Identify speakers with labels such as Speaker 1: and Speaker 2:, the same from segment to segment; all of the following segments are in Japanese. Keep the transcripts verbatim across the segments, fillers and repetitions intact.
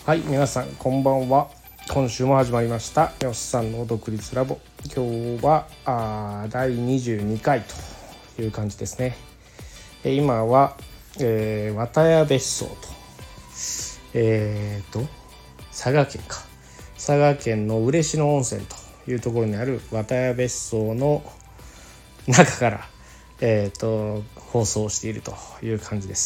Speaker 1: はい、皆さんこんばんは。今週も始まりましたよっさんの独立ラボ。今日はあだいにじゅうにかいという感じですね。今は、えー、綿谷別荘とえー、と佐賀県か佐賀県の嬉野温泉というところにある綿谷別荘の中から、えー、と放送しているという感じです。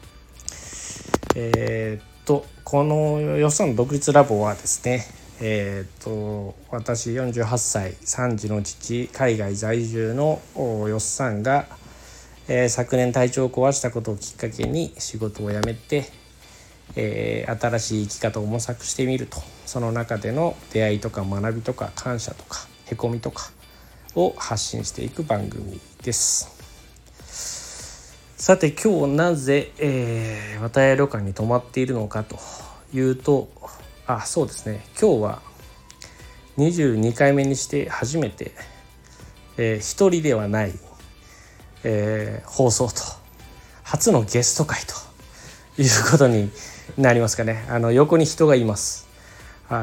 Speaker 1: えーとこのよっさんの独立ラボはですね、えー、と私よんじゅうはっさいさんじの父、海外在住のよっさんが、えー、昨年体調を壊したことをきっかけに仕事を辞めて、えー、新しい生き方を模索してみると、その中での出会いとか学びとか感謝とかへこみとかを発信していく番組です。さて今日なぜ、えー、綿谷旅館に泊まっているのかというと、あそうですね今日はにじゅうにかいめにして初めて、えー、一人ではない、えー、放送と初のゲスト会ということになりますかね。あの横に人がいます。はい。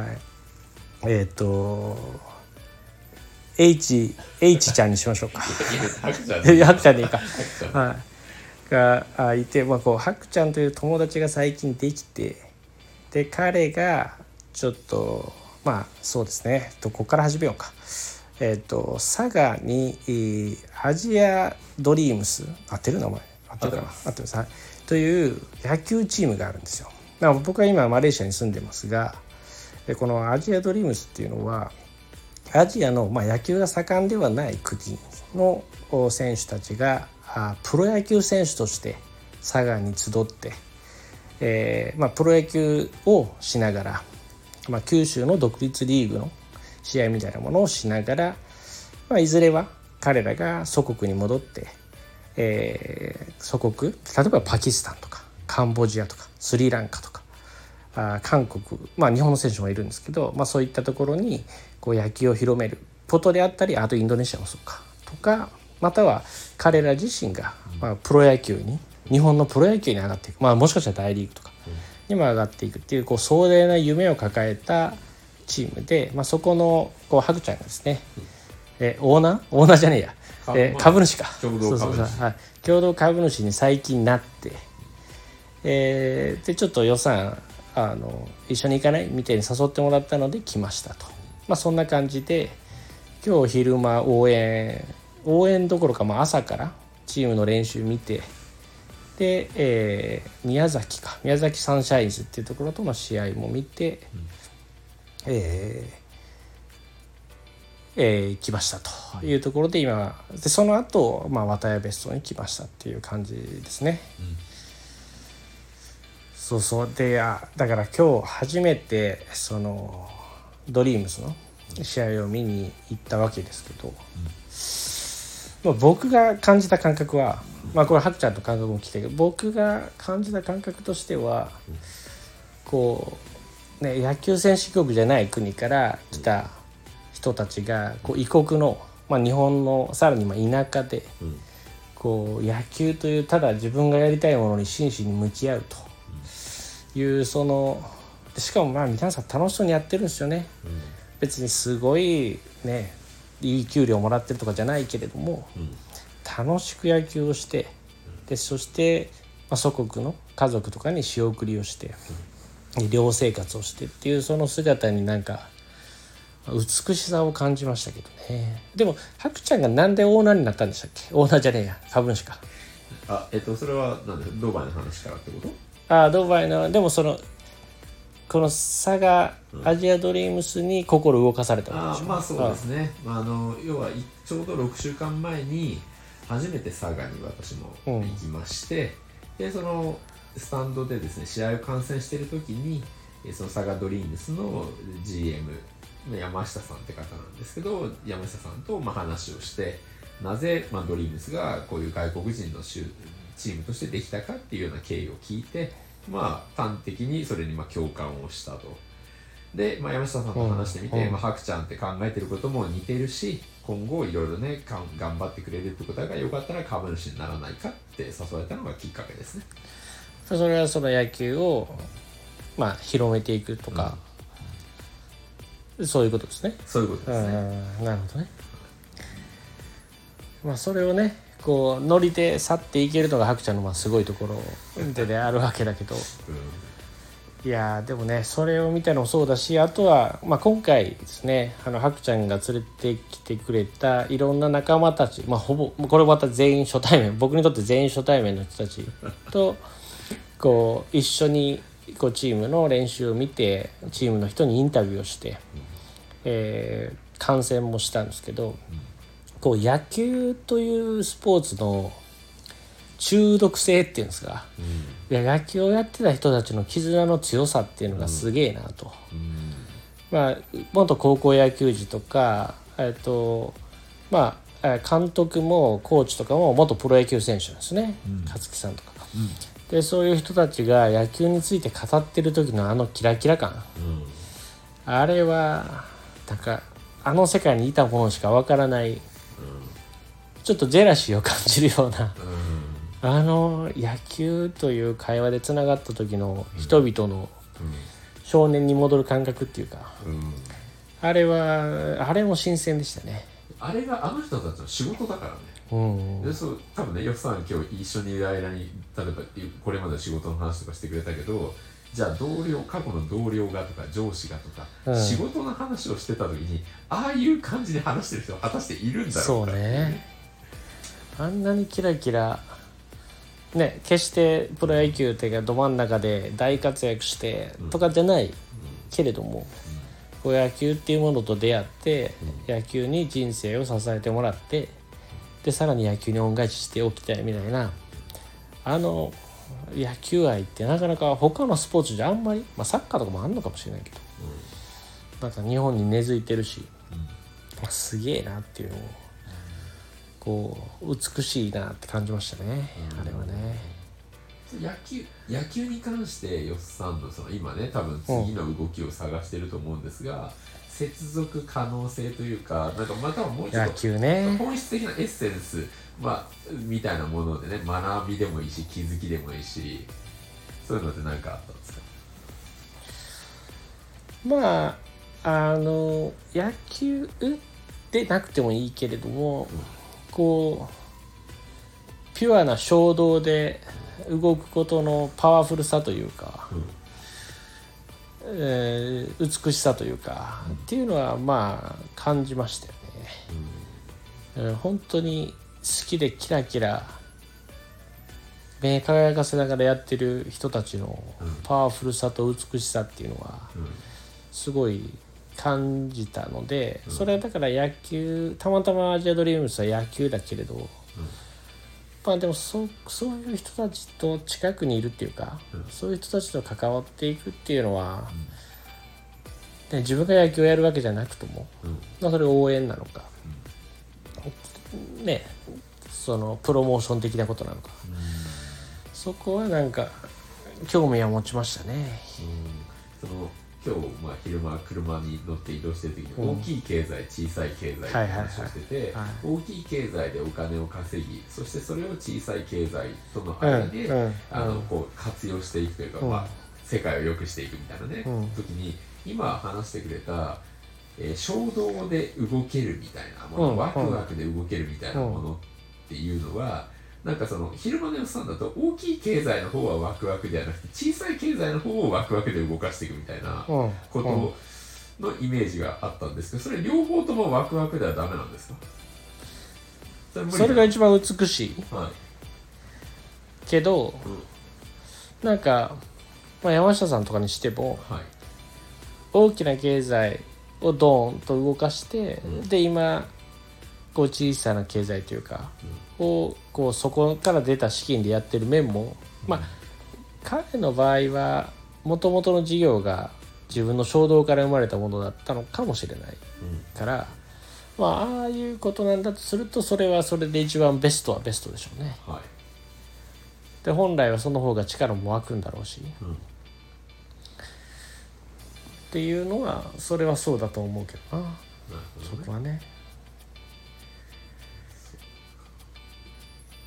Speaker 1: えっ、ー、と H H ちゃんにしましょうか。ハクちゃんでいいか。はい。がいて、まあ、こうハクちゃんという友達が最近できて、で彼がちょっとまあそうですねどこから始めようか。えっ、ー、と佐賀にアジアドリームス合ってる名前合ってるかな合ってます、はい、という野球チームがあるんですよ。まあ、僕は今マレーシアに住んでますが、このアジアドリームスっていうのはアジアの、まあ、野球が盛んではない国の選手たちがプロ野球選手として佐賀に集って、えーまあ、プロ野球をしながら、まあ、九州の独立リーグの試合みたいなものをしながら、まあ、いずれは彼らが祖国に戻って、えー、祖国例えばパキスタンとかカンボジアとかスリランカとかあ韓国、まあ、日本の選手もいるんですけど、まあ、そういったところにこう野球を広めることであったり、あとインドネシアもそうかとか、または彼ら自身が、まあ、プロ野球に日本のプロ野球に上がっていく、まあ、もしかしたら大リーグとかにも上がっていくっていう、こう壮大な夢を抱えたチームで、まあ、そこのこうハクちゃんがですね、えオーナーオーナーじゃねえや、え株主か共同株主、そうそうそう、はい、共同株主に最近なって、えー、でちょっと予算あの一緒に行かないみたいに誘ってもらったので来ましたと。まあそんな感じで今日昼間応援応援どころか、まあ朝からチームの練習見て、で、えー、宮崎か宮崎サンシャインズっていうところとの試合も見て、うん、えーえー、来ましたというところで、今でその後、まあ綿谷別荘に来ましたっていう感じですね。うん、そうそうであだから今日初めてそのドリームスの試合を見に行ったわけですけど、うんまあ、僕が感じた感覚は、まあこれハクちゃんと感覚も来てるけど、僕が感じた感覚としてはこう、ね、野球選手国じゃない国から来た人たちがこう異国の、まあ、日本のさらにまあ田舎でこう野球というただ自分がやりたいものに真摯に向き合うという、そのしかもまあ皆さん楽しそうにやってるんですよね。うん、別にすごいねいい給料もらってるとかじゃないけれども、うん、楽しく野球をして、でそして、まあ、祖国の家族とかに仕送りをして、うん、寮生活をしてっていうその姿になんか美しさを感じましたけどね。でもハクちゃんがなんでオーナーになったんでしたっけ？オーナーじゃねえや株主か。
Speaker 2: あえっとそれはなんでドバイの話からってこと？
Speaker 1: あドバイのでもそのこの佐賀アジアドリームスに心動かされたわけでしょ。
Speaker 2: あまあそうですね。あ、まあ、あの要はちょうどろくしゅうかんまえに初めて佐賀に私も行きまして、うん、でそのスタンドでですね試合を観戦している時にその佐賀ドリームスの ジーエム 山下さんって方なんですけど、山下さんとまあ話をして、なぜまあドリームスがこういう外国人のチームとしてできたかっていうような経緯を聞いて、まあ端的にそれにまあ共感をしたと。で、まあ、山下さんと話してみて、うんまあ、ハクちゃんって考えてることも似てるし、今後いろいろね頑張ってくれるってことだから、よかったら株主にならないかって誘われたのがきっかけですね。
Speaker 1: それはその野球をまあ広めていくとか、うん、そういうことですね。
Speaker 2: そういうことですね。
Speaker 1: なるほどね。まあそれをねこうノリで去っていけるのがハクちゃんのまあすごいところでであるわけだけど、うん、いやでもねそれを見たのもそうだし、あとは、まあ、今回ですねあのハクちゃんが連れてきてくれたいろんな仲間たち、まあ、ほぼこれまた全員初対面、僕にとって全員初対面の人たちとこう一緒にこうチームの練習を見てチームの人にインタビューをして、えー、観戦もしたんですけど、こう野球というスポーツの中毒性っていうんですか、うん、いや野球をやってた人たちの絆の強さっていうのがすげえなと、うん、まあ元高校野球児とかえっとまあ監督もコーチとかも元プロ野球選手なんですね、うん、勝木さんとか、うん、でそういう人たちが野球について語ってる時のあのキラキラ感、うん、あれはなんかあの世界にいたものしかわからない、うん、ちょっとジェラシーを感じるような、うん、あの野球という会話でつながった時の人々の少年に戻る感覚っていうか、うん、あれはあれも新鮮でしたね。
Speaker 2: あれがあの人たちの仕事だからね、うん、でそう多分ねよっさん今日一緒にいる間に例えばこれまで仕事の話とかしてくれたけど、じゃあ同僚過去の同僚がとか上司がとか、うん、仕事の話をしてた時にああいう感じで話してる人は果たしているんだろうかっていうね。そうね、
Speaker 1: あんなにキラキラね、決してプロ野球っていうかど真ん中で大活躍してとかじゃない、うん、けれども、うん、野球っていうものと出会って、うん、野球に人生を支えてもらってでさらに野球に恩返ししておきたいみたいな、あの野球愛ってなかなか他のスポーツじゃあんまり、まあ、サッカーとかもあんのかもしれないけど、うん、なんか日本に根付いてるし、うん、すげえなっていうのをこう美しいなって感じましたね、うん、あれはね。
Speaker 2: 野球、野球に関してよっさんのその今ね多分次の動きを探してると思うんですが、うん、接続可能性というかなんかまたはもうちょっと
Speaker 1: 野球、ね、
Speaker 2: 本質的なエッセンス、まあ、みたいなものでね学びでもいいし気づきでもいいしそういうのって何かあったんですか？
Speaker 1: まああの野球でなくてもいいけれども、うん、こうピュアな衝動で動くことのパワフルさというか、うんえー、美しさというか、うん、っていうのはまあ感じましたよね、うん、本当に好きでキラキラ目輝かせながらやってる人たちのパワフルさと美しさっていうのはすごい感じたので、それはだから野球たまたまアジアドリームスは野球だけれど、うん、まあでも そ, そういう人たちと近くにいるっていうか、うん、そういう人たちと関わっていくっていうのは、うんね、自分が野球をやるわけじゃなくとも、うんまあ、それ応援なのか、うん、ねそのプロモーション的なことなのか、うん、そこはなんか興味は持ちましたね、
Speaker 2: うん、その今日、まあ、昼間車に乗って移動してる時に大きい経済、うん、小さい経済って話をしてて、はいはいはい、大きい経済でお金を稼ぎそしてそれを小さい経済との間で、うんうん、あのこう活用していくというか、うんまあ、世界を良くしていくみたいなね、うん、時に今話してくれた、えー、衝動で動けるみたいなもの、うん、ワクワクで動けるみたいなものっていうのは、うん、なんかその昼間の予算だと大きい経済の方はワクワクではなくて小さい経済の方をワクワクで動かしていくみたいなことのイメージがあったんですけど、それ両方ともワクワクではダメなんですか？
Speaker 1: それ、それが一番美しい、はい、けど、うん、なんか、まあ、山下さんとかにしても、はい、大きな経済をドーンと動かして、うん、で今こう小さな経済というか、うん、をこうそこから出た資金でやってる面も、うん、まあ彼の場合はもともとの事業が自分の衝動から生まれたものだったのかもしれないから、うん、まあああいうことなんだとするとそれはそれで一番ベストはベストでしょうね、はい、で本来はその方が力も湧くんだろうし、うん、っていうのはそれはそうだと思うけどな、なるほどね、そこはね。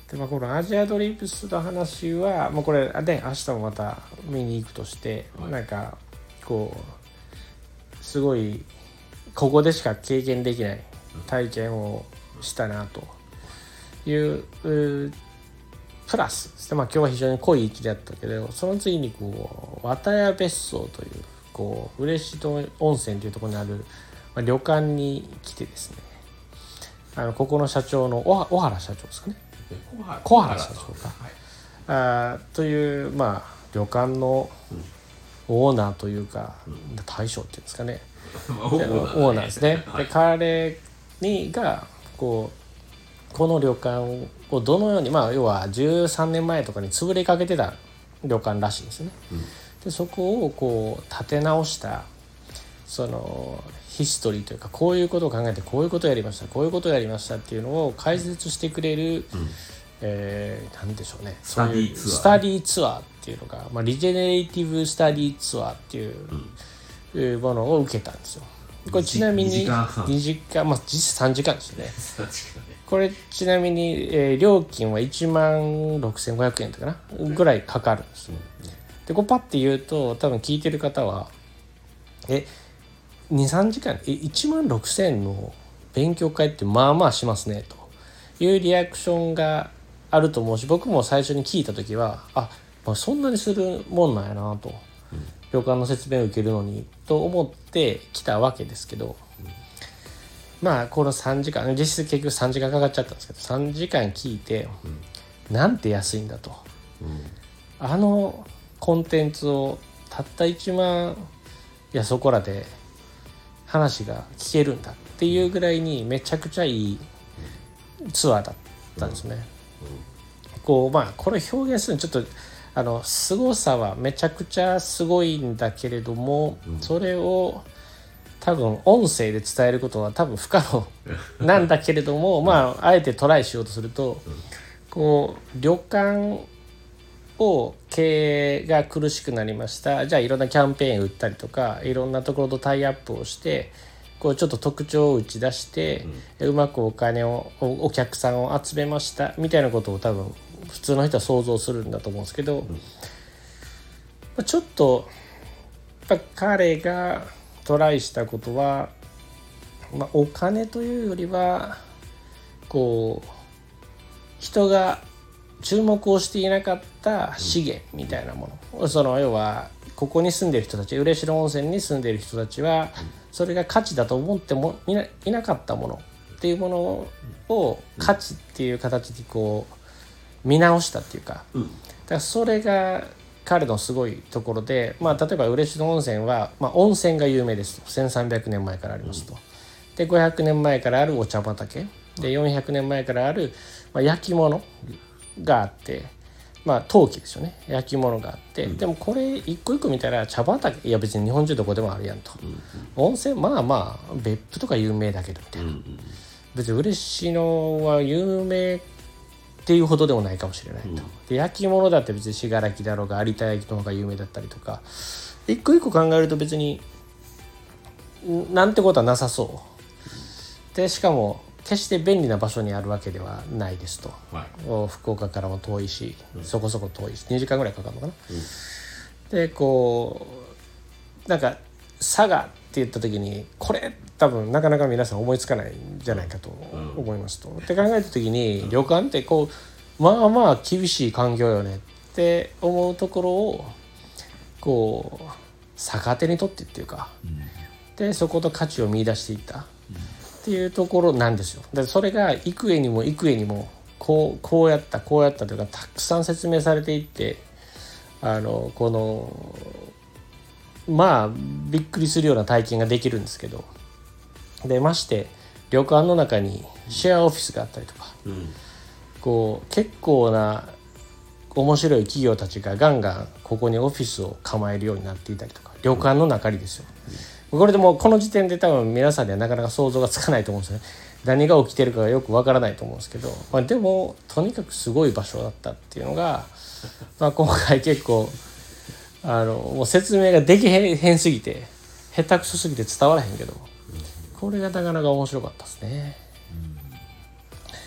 Speaker 1: で、まあ、このアジアドリープスの話はもうこれで明日もまた見に行くとして、はい、なんかこうすごいここでしか経験できない体験をしたなという、うん、プラスですね、まあ、今日は非常に濃い息だったけど、その次にこう綿谷別荘というこう嬉野温泉というところにある、まあ、旅館に来てですね、あのここの社長の小原社長ですかね、小原社長か、はい、あという、まあ、旅館のオーナーというか、うん、大将っていうんですかね、オーナーですね。で彼にがこうこの旅館をどのように、まあ要はじゅうさんねんまえとかに潰れかけてた旅館らしいんですね。うん、でそこをこう立て直したそのヒストリーというか、こういうことを考えてこういうことをやりましたこういうことをやりましたっていうのを解説してくれる、うんえー、なんでしょうね、
Speaker 2: スタディーツアー、
Speaker 1: スタディーツアーっていうのが、まあ、リジェネレーティブスタディーツアーっていう、うん、ものを受けたんですよ。これちなみににじかん、にじかん、まあ実質さんじかんですね。さんじかんね。これちなみに、えー、料金はいちまんろくせんごひゃくえんとかなぐらいかかるんですよ。でこうパッて言うと多分聞いてる方はえにさんじかんえいちまんろくせんえんの勉強会ってまあまあしますねというリアクションがあると思うし、僕も最初に聞いた時はあ、まあ、そんなにするもんなんやなと、うん、旅館の説明を受けるのにと思って来たわけですけど、うん、まあこのさんじかん実質結局さんじかんかかっちゃったんですけど、さんじかん聞いて、うん、なんて安いんだと、うん、あのコンテンツをたったいちまんやそこらで話が聞けるんだっていうぐらいにめちゃくちゃいいツアーだったんですね。こうまあこれ表現するのちょっとあの凄さはめちゃくちゃすごいんだけれども、それを多分音声で伝えることは多分不可能なんだけれどもまああえてトライしようとすると、こう旅館を経営が苦しくなりました、じゃあいろんなキャンペーン打ったりとかいろんなところとタイアップをしてこうちょっと特徴を打ち出して、うん、うまくお金を お, お客さんを集めましたみたいなことを多分普通の人は想像するんだと思うんですけど、うん、ちょっとやっぱ彼がトライしたことは、まあ、お金というよりはこう人が注目をしていなかった資源みたいなもの、うん、その要はここに住んでいる人たち、嬉野温泉に住んでいる人たちはそれが価値だと思ってもい な, いなかったものっていうものを価値っていう形でこう見直したっていうか、だからそれが彼のすごいところで、まあ、例えば嬉野温泉は、まあ、温泉が有名ですとせんさんびゃくねんまえからありますと。でごひゃくねんまえからあるお茶畑でよんひゃくねんまえからある、まあ、焼き物があって、まあ陶器ですよね、焼き物があって、うん、でもこれ一個一個見たら茶畑、いや別に日本中どこでもあるやんと、うんうん、温泉まあまあ別府とか有名だけどみたいな、うんうん、別に嬉野は有名っていうほどでもないかもしれないと、うん、で焼き物だって別に信楽だろうが有田焼の方が有名だったりとか一個一個考えると別になんてことはなさそうで、しかも決して便利な場所にあるわけではないですと、はい、福岡からも遠いし、うん、そこそこ遠いしにじかんぐらいかかるのかな、うん、でこうなんか佐賀って言った時にこれ多分なかなか皆さん思いつかないんじゃないかと思いますと、うん、って考えた時に、うん、旅館ってこうまあまあ厳しい環境よねって思うところをこう逆手に取ってっていうか、うん、でそこと価値を見出していったっていうところなんですよ。でそれが幾重にも幾重にもこう、こうやったこうやったというかたくさん説明されていって、あのこのまあびっくりするような体験ができるんですけど、でまして旅館の中にシェアオフィスがあったりとか、うん、こう結構な面白い企業たちがガンガンここにオフィスを構えるようになっていたりとか、旅館の中にですよ、うん、これでもうこの時点で多分皆さんにはなかなか想像がつかないと思うんですよね。何が起きてるかがよくわからないと思うんですけど、まあ、でもとにかくすごい場所だったっていうのが、まあ、今回結構あのもう説明ができへんすぎて下手くそすぎて伝わらへんけど、これがなかなか面白かったですね。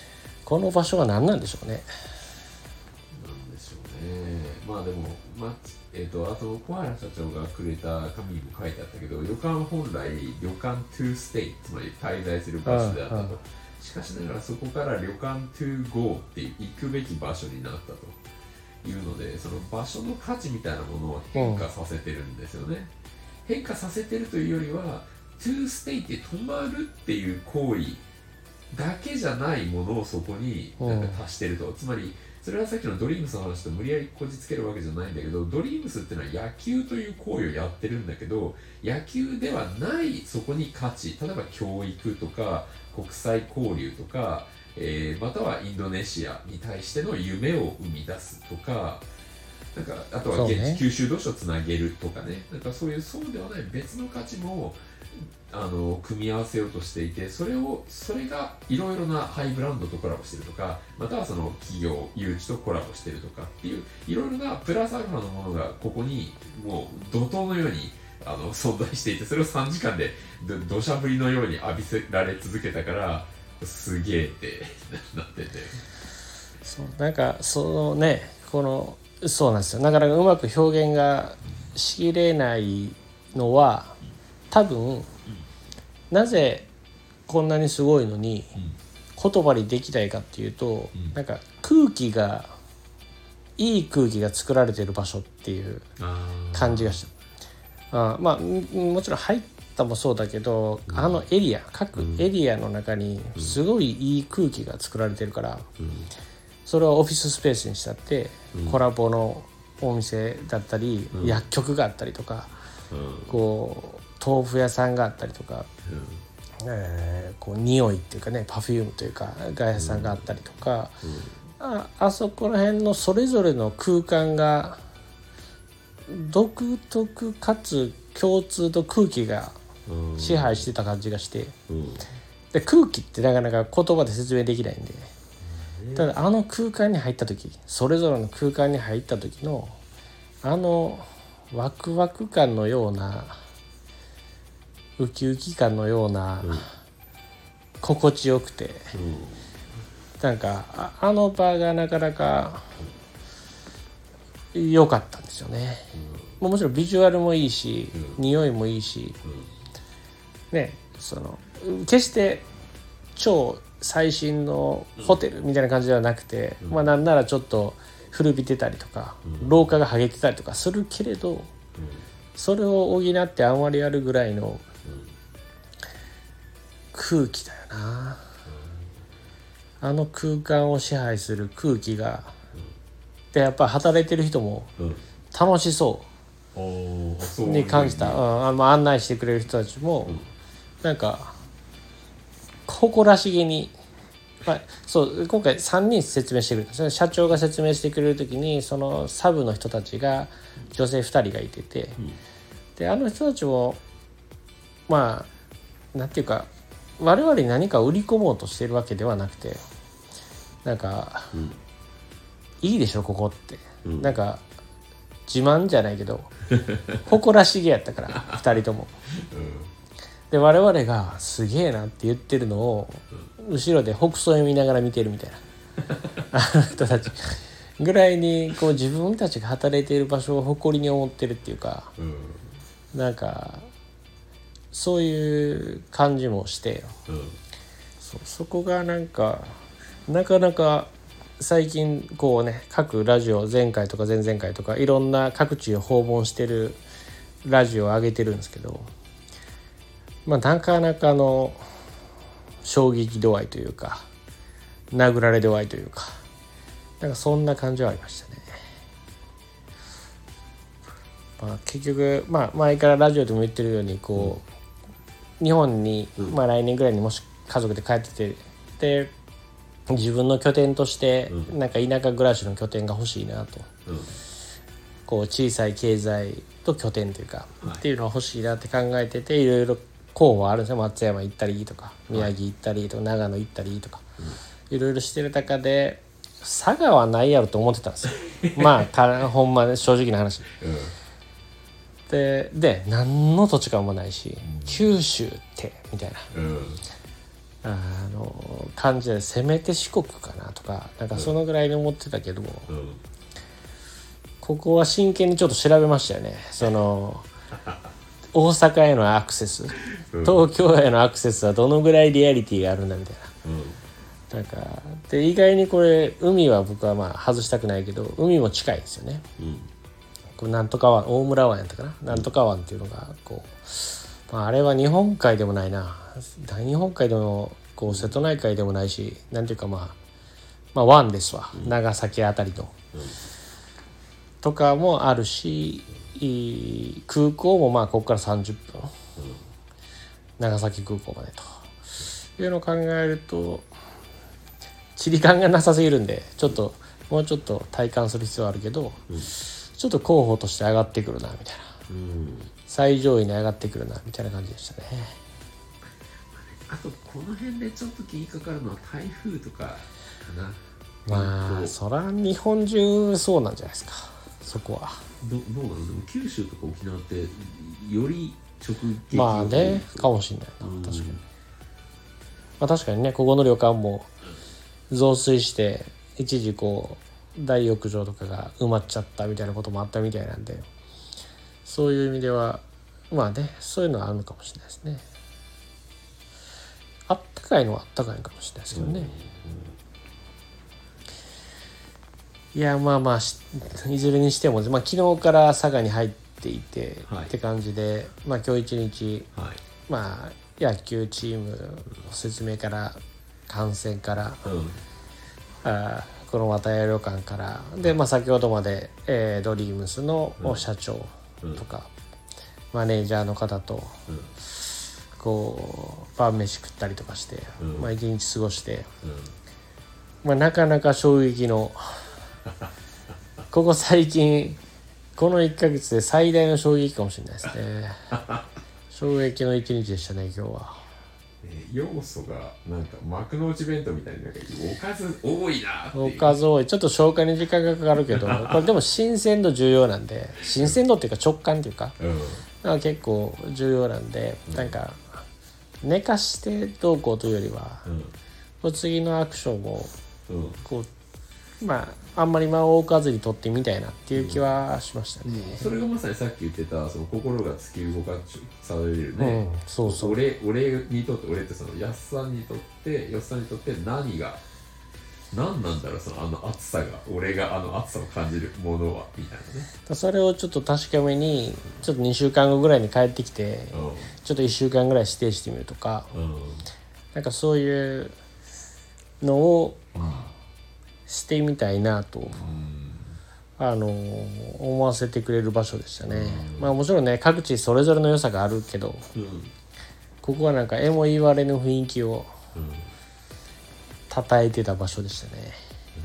Speaker 1: この場所は何なんでしょうね。
Speaker 2: なんでしょうね。まあでも、まあえー、とあと小原社長がくれた紙にも書いてあったけど、旅館は本来旅館 to stay、 つまり滞在する場所であったと、うんうん、しかしながらそこから旅館 to go って行くべき場所になったというので、その場所の価値みたいなものを変化させてるんですよね、うん、変化させてるというよりは to stay って泊まるっていう行為だけじゃないものをそこになんか足してると、うん、つまりそれはさっきのドリームスの話と無理やりこじつけるわけじゃないんだけど、ドリームスってのは野球という行為をやってるんだけど、野球ではないそこに価値、例えば教育とか国際交流とか、えー、またはインドネシアに対しての夢を生み出すとか、なんかあとは現地九州同士をつなげるとかね、なんかそういうそうではない別の価値もあの組み合わせようとしていて、それをそれがいろいろなハイブランドとコラボしてるとか、またはその企業誘致とコラボしてるとかっていういろいろなプラスアルファのものがここにもう怒涛のようにあの存在していて、それをさんじかんで土砂降りのように浴びせられ続けたからすげえってなってて、
Speaker 1: そうなんかそのねこのそうなんですよ、なかなかうまく表現がしきれないのは多分なぜこんなにすごいのに言葉にできないかっていうと、なんか空気がいい空気が作られてる場所っていう感じがした。あまあもちろん入ったもそうだけど、あのエリア各エリアの中にすごいいい空気が作られてるから、それをオフィススペースにしたってコラボのお店だったり薬局があったりとか、こう豆腐屋さんがあったりとか、うんえー、こう匂いっていうかねパフュームというか外屋さんがあったりとか、うん、あ, あそこら辺のそれぞれの空間が独特かつ共通と空気が支配してた感じがして、うん、で空気ってなかなか言葉で説明できないんで、ただあの空間に入った時、それぞれの空間に入った時のあのワクワク感のようなウキウキ感のような、うん、心地よくて、うん、なんか あ, あの場がなかなか良かったんですよね、うん、もちろんビジュアルもいいし、うん、匂いもいいし、うん、ねその決して超最新のホテルみたいな感じではなくて、うん、まあなんならちょっと古びてたりとか、うん、廊下が剥げてたりとかするけれど、うん、それを補ってあんまりやるぐらいの空気だよな、うん、あの空間を支配する空気が、うん、でやっぱ働いてる人も楽しそうに感じた、うん、あの案内してくれる人たちも、うん、なんか誇らしげに、まあ、そう今回さんにん説明してくれた、社長が説明してくれる時にそのサブの人たちが女性ふたりがいてて、うん、であの人たちもまあなんていうか我々に何か売り込もうとしてるわけではなくて、なんか、うん、いいでしょここって、うん、なんか自慢じゃないけど誇らしげやったからふたりとも、うん、で我々がすげえなって言ってるのを、うん、後ろで北総へ見ながら見てるみたいなあの人たちぐらいにこう自分たちが働いている場所を誇りに思ってるっていうか、うん、なんかそういう感じもして、うん、そ, そこがなんかなかなか最近こうね各ラジオ前回とか前々回とかいろんな各地を訪問してるラジオを上げてるんですけど、まあなかなかの衝撃度合いというか殴られ度合いというかなんかそんな感じはありましたね。まあ、結局、まあ、前からラジオでも言ってるようにこう、うん、日本に、まあ、来年ぐらいにもし家族で帰っててで自分の拠点として、うん、なんか田舎暮らしの拠点が欲しいなと、うん、こう小さい経済と拠点というか、はい、っていうのが欲しいなって考えてていろいろ候補あるんですよ。松山行ったりとか宮城行ったりとか、はい、長野行ったりとか、いろいろしてる中で佐賀はないやろと思ってたんですよまあほんまね正直な話、うんで, で何の土地勘もないし、うん、九州ってみたいな、うん、 あの感じでせめて四国かなとかなんかそのぐらいに思ってたけども、
Speaker 2: うん、
Speaker 1: ここは真剣にちょっと調べましたよね。その大阪へのアクセス、東京へのアクセスはどのぐらいリアリティがあるんだみたいな、うん、なんかで意外にこれ海は僕はまあ外したくないけど海も近いですよね、うん、これなんとか湾大村湾やったかな、なんとか湾っていうのがこう、まあ、あれは日本海でもないな、大日本海でもこう瀬戸内海でもないし、なんていうかまあまあ湾ですわ、うん、長崎あたりの、うん、とかもあるし、空港もまあここからさんじゅっぷん、うん、長崎空港までというのを考えると地理感がなさすぎるんでちょっともうちょっと体感する必要はあるけど、うん、ちょっと候補として上がってくるなみたいな、うん、最上位に上がってくるなみたいな感じでしたね。
Speaker 2: あとこの辺でちょっと気にかかるのは台風とかかな。
Speaker 1: まあそら日本中そうなんじゃないですか、そこは。
Speaker 2: ど, どうなのでも九州とか沖縄ってより直撃
Speaker 1: まあねかもしれないな、うん、確かに、まあ、確かにねここの旅館も増水して一時こう大浴場とかが埋まっちゃったみたいなこともあったみたいなんで、そういう意味ではまあねそういうのはあるのかもしれないですね。あったかいのはあったかいかもしれないですけどね、うんうん、いやまあまあいずれにしても、まあ、昨日から佐賀に入っていて、はい、って感じで、まあ、今日一日、はい、まあ野球チームの説明から観戦から、うん、あこの綿谷旅館からで、まあ、先ほどまで、えー、ドリームスの社長とか、うん、マネージャーの方と、うん、こう晩飯食ったりとかして、うんまあ、一日過ごして、うんまあ、なかなか衝撃のここ最近このいっかげつで最大の衝撃かもしれないですね衝撃の一日でしたね今日は。
Speaker 2: 要素がなんか幕の内弁当みたいになんかおかず多いなっていう。
Speaker 1: おかず多い、ちょっと消化に時間がかかるけどこれでも新鮮度重要なんで、新鮮度っていうか直感っていうか、うん、なんか結構重要なんで、うん、なんか寝かしてどうこうというよりは、うん、次のアクションをこう、うん、まああんまり間を置かずに取ってみたいなっていう気はしましたね、
Speaker 2: うん、それがまさにさっき言ってたその心が突き動かされるね、
Speaker 1: うん、そうそう、
Speaker 2: 俺、俺にとって俺ってそのやっさんにとってよっさんにとって何が何なんだろう、そのあの熱さが、俺があの熱さを感じるものはみたいなね。
Speaker 1: それをちょっと確かめにちょっとにしゅうかんごぐらいに帰ってきて、うん、ちょっといっしゅうかんぐらい指定してみるとか、うん、なんかそういうのをしてみたいなと、うん、あの思わせてくれる場所でしたね、うん、まあもちろんね各地それぞれの良さがあるけど、うん、ここはなんかえも言われぬ雰囲気を叩いてた場所でしたね、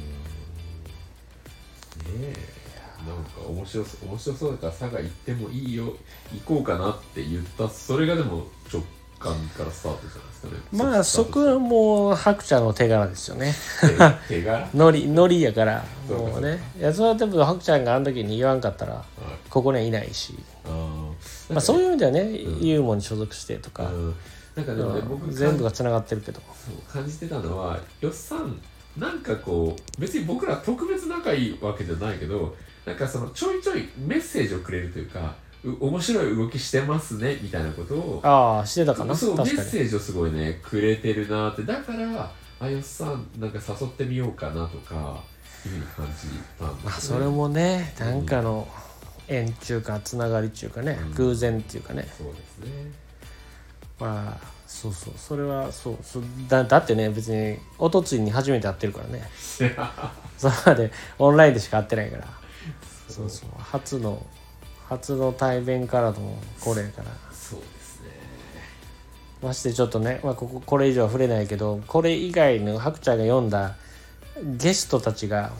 Speaker 2: うん、ねえなんか面白そう面白そうだから佐賀行ってもいいよ行こうかなって言った、それがでも直感からスタートじゃないですかね。
Speaker 1: まあそこはもう白ちゃんの手柄ですよね
Speaker 2: 手柄
Speaker 1: ノリノリやからもうね、いやそれはでも白ちゃんがあの時に言わんかったら、はい、ここにはいないし、あ、まあ、そういう意味ではね、うん、ユーモに所属してとか、うん、
Speaker 2: なんかでもね、僕
Speaker 1: 全部がつながってるけど
Speaker 2: 感じてたのは、よっさんなんかこう別に僕ら特別仲いいわけじゃないけど、なんかそのちょいちょいメッセージをくれるというか、面白い動きしてますねみたいなことを、
Speaker 1: ああしてたかな、
Speaker 2: そうメッセージをすごいねくれてるなって、だからあよっさんなんか誘ってみようかなとかいうふうに感じたんですね。
Speaker 1: まあそれもねなんかの縁っていうかつながりっていうかね、うん、偶然っていうかね、
Speaker 2: そうですね。
Speaker 1: まあそうそうそれはそうそう だ, だってね別におとついに初めて会ってるからねそれまでオンラインでしか会ってないからそうそう初の初の対面からのこれから、
Speaker 2: そうですね。
Speaker 1: ましてちょっとね、まあ、こここれ以上は触れないけど、これ以外のハクちゃんが読んだゲストたちが、はい、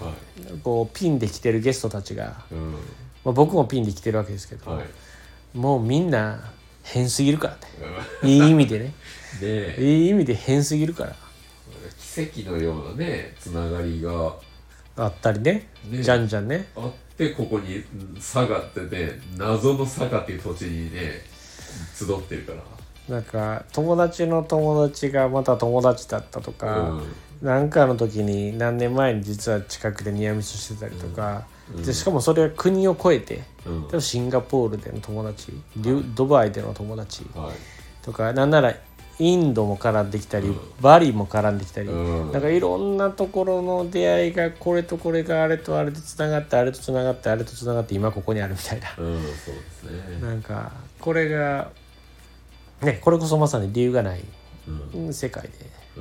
Speaker 1: こうピンで来てるゲストたちが、うんまあ、僕もピンで来てるわけですけど、はい、もうみんな変すぎるからね、うん、いい意味でねねいい意味で変すぎるから、
Speaker 2: 奇跡のようなねつながりが
Speaker 1: あったり ね, ねじゃんじゃんね
Speaker 2: あってここに佐賀ってね謎の佐賀っていう土地にね集ってるから、
Speaker 1: なんか友達の友達がまた友達だったとか、
Speaker 2: うん
Speaker 1: なんかの時に何年前に実は近くでニアミスしてたりとか、
Speaker 2: うん、
Speaker 1: でしかもそれは国を越えて、
Speaker 2: うん、
Speaker 1: でもシンガポールでの友達、はい、ドバイでの友達、
Speaker 2: はい、
Speaker 1: とかなんならインドも絡んできたり、
Speaker 2: うん、
Speaker 1: バリも絡んできたり、
Speaker 2: うん、
Speaker 1: なんかいろんなところの出会いがこれとこれがあれとあれでつながってあれとつながってあれとつながって今ここにあるみたいな、
Speaker 2: うん、そうですね。
Speaker 1: なんかこれがねこれこそまさに理由がない、
Speaker 2: うん、
Speaker 1: 世界で、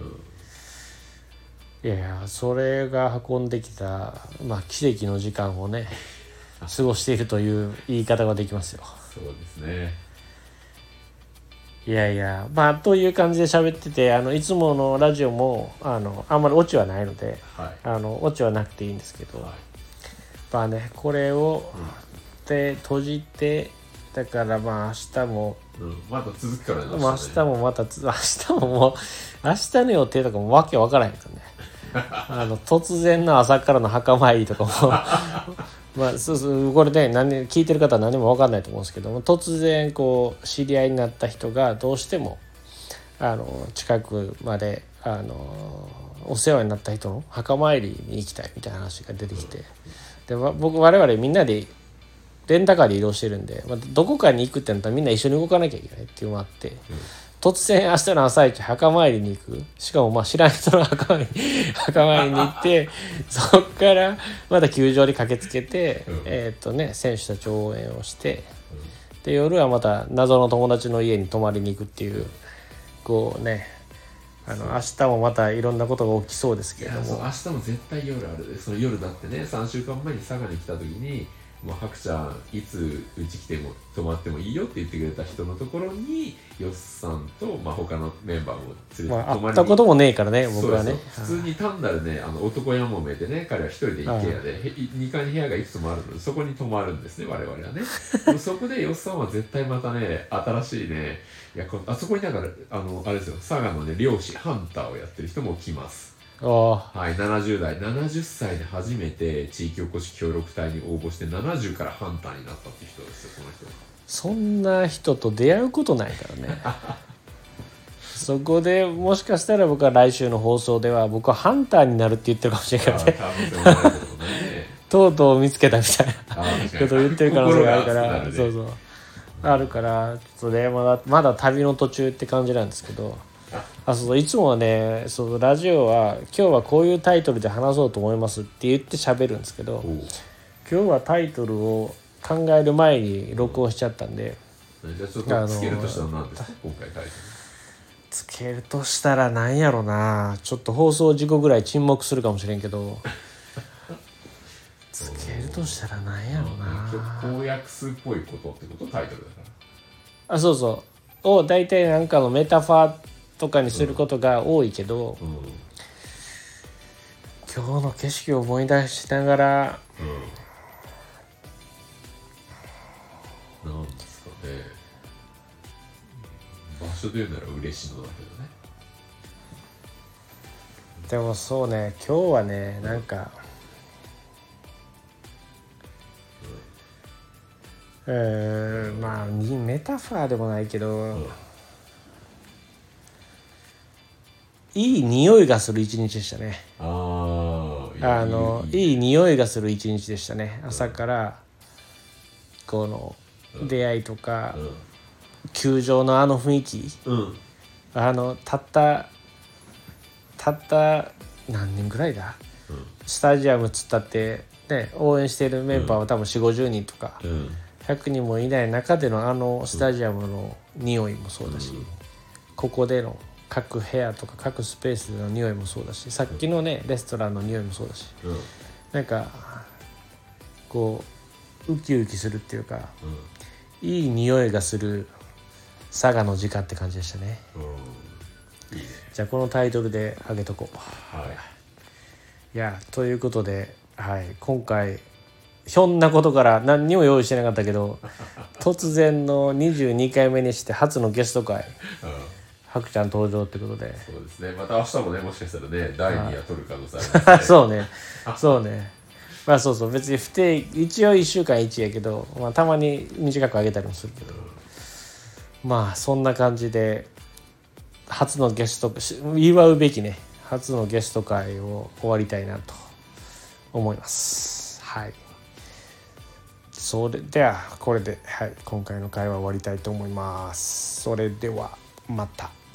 Speaker 2: うん、
Speaker 1: いやいやそれが運んできた、まあ、奇跡の時間をね過ごしているという言い方ができますよ。
Speaker 2: そうですね。
Speaker 1: いやいやまあという感じで喋ってて、あのいつものラジオもあのあんまりオチはないので、
Speaker 2: はい、
Speaker 1: あのオチはなくていいんですけど、
Speaker 2: はい、
Speaker 1: まあねこれを、
Speaker 2: うん、
Speaker 1: で閉じて、だからまあ明日も、
Speaker 2: うん、また続くからね。
Speaker 1: 明日もまたつ明日ももう明日の予定とかもわけわからへんからねあの突然の朝からの墓参りとかもまあそうそうこれね何聞いてる方は何も分かんないと思うんですけども、突然こう知り合いになった人がどうしてもあの近くまであのお世話になった人の墓参りに行きたいみたいな話が出てきて、で僕我々みんなでレンタカーで移動してるんで、まあ、どこかに行くってなったらみんな一緒に動かなきゃいけないっていうのもあって、うん、突然明日の朝一墓参りに行く、しかもまあ知らん人の墓参り墓参りに行ってそっからまた球場に駆けつけて、うん、えっとね選手たち応援をして、うん、で夜はまた謎の友達の家に泊まりに行くっていう、こうねあの明日もまたいろんなことが起きそうですけれども、いや
Speaker 2: 明日も絶対夜ある。その夜だってねさんしゅうかんまえに佐賀に来た時にもうハクちゃんいつうち来ても泊まってもいいよって言ってくれた人のところにヨッさんと、まあ、他のメンバーも連れて泊まりに、まあ、
Speaker 1: 会ったこともねえからね僕はね。
Speaker 2: そうそう普通に単なるねあの男やもめでね、彼は一人で IKEA でにかいに部屋がいくつもあるのでそこに泊まるんですね我々はねそこでヨッさんは絶対またね新しいね、いやこあそこにだからあのあれですよ、佐賀のね漁師ハンターをやってる人も来ます。はい、ななじゅうだいななじゅっさいで初めて地域おこし協力隊に応募してななじゅうからハンターになったっていう人ですよこの人。
Speaker 1: そんな人と出会うことないからねそこでもしかしたら僕は来週の放送では僕はハンターになるって言ってるかもしれないからねとうとう見つけたみたいなことを言ってる可能性があるから、ね、そうそうあるからちょっとねまだまだ旅の途中って感じなんですけど、あそういつもはねそうラジオは今日はこういうタイトルで話そうと思いますって言って喋るんですけど、今日はタイトルを考える前に録音しちゃったんで、
Speaker 2: じゃあちょっとつけるとしたら何ですか今回タイトル
Speaker 1: つけるとしたら何やろな、ちょっと放送事故ぐらい沈黙するかもしれんけどつけるとしたら何やろな、
Speaker 2: 公約数っぽいことってことタイトルだから、
Speaker 1: あそうそうを大体なんかのメタファーとかにすることが多いけど、うんうん、今日の景色を思い出しながら、
Speaker 2: うん、なんですかね、場所で言うなら嬉野だけどね。
Speaker 1: でもそうね今日はねなんか、うん、えー、まあメタファーでもないけど、うん、いい匂いがする一日でしたね。ああのいいいい匂いがする一日でしたね。朝からこの出会いとか、うん、球場のあの雰囲気、うん、あのたったたった何人ぐらいだ、うん、スタジアムつったってね応援しているメンバーは多分 よんじゅうごじゅうにんとか、うん、ひゃくにんもいない中でのあのスタジアムの匂いもそうだし、うん、ここでの各部屋とか各スペースでの匂いもそうだし、さっきのねレストランの匂いもそうだし、うん、なんかこうウキウキするっていうか、うん、いい匂いがする佐賀の時間って感じでしたね、うん、いいね。じゃあこのタイトルで上げとこう。はい。いやということで、はい、今回ひょんなことから何にも用意してなかったけど突然のにじゅうにかいめにして初のゲスト会、うん、ハクちゃん登場ってことで、
Speaker 2: そうですね、また明日もねもしかしたらねだいに夜撮る可能性ありますね
Speaker 1: そうねそうねまあそうそう別に不定一応いっしゅうかんいちやけど、まあ、たまに短く上げたりもするけど、 まあそんな感じで初のゲスト祝うべきね初のゲスト会を終わりたいなと思います。はい。それではこれで、はい、今回の会は終わりたいと思います。それではまた。